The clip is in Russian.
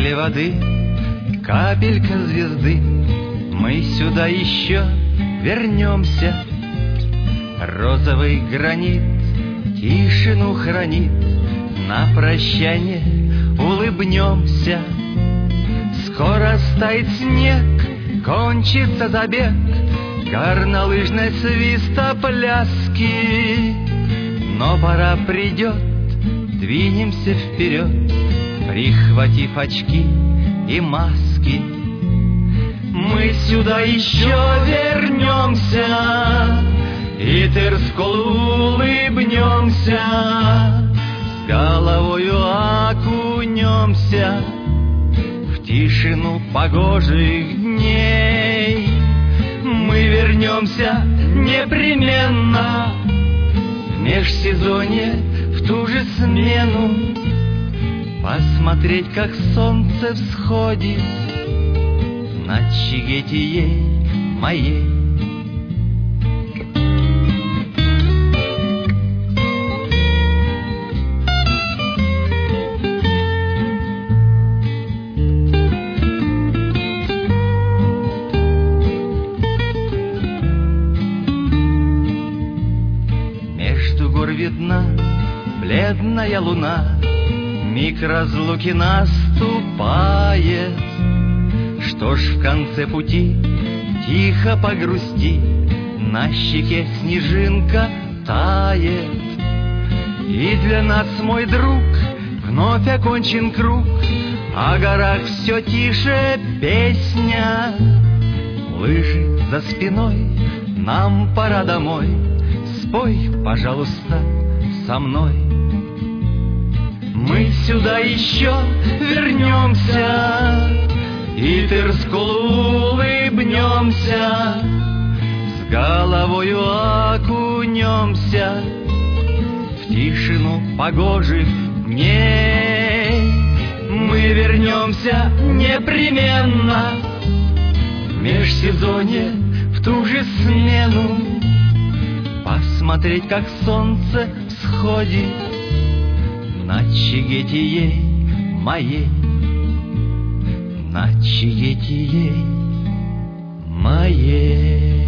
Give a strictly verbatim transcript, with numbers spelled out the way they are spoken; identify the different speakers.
Speaker 1: капли воды, капелька звезды, мы сюда еще вернемся. Розовый гранит тишину хранит, на прощание улыбнемся. Скоро стает снег, кончится забег, горнолыжной свистопляски. Но пора придет, двинемся вперед, прихватив очки и маски. Мы сюда еще вернемся, и Терсколу улыбнемся, с головою окунемся в тишину погожих дней. Мы вернемся непременно в межсезонье, в ту же смену, посмотреть, как солнце всходит над Чигетией моей. Между гор видна бледная луна, миг разлуки наступает. Что ж, в конце пути тихо погрусти, на щеке снежинка тает. И для нас, мой друг, вновь окончен круг, о горах все тише песня. Лыжи за спиной, нам пора домой, спой, пожалуйста, со мной. Мы сюда еще вернемся, и Терсколу улыбнемся, с головою окунемся в тишину погожих дней. Мы вернемся непременно в межсезонье, в ту же смену, посмотреть, как солнце всходит над Чигетией моей, над Чигетией моей.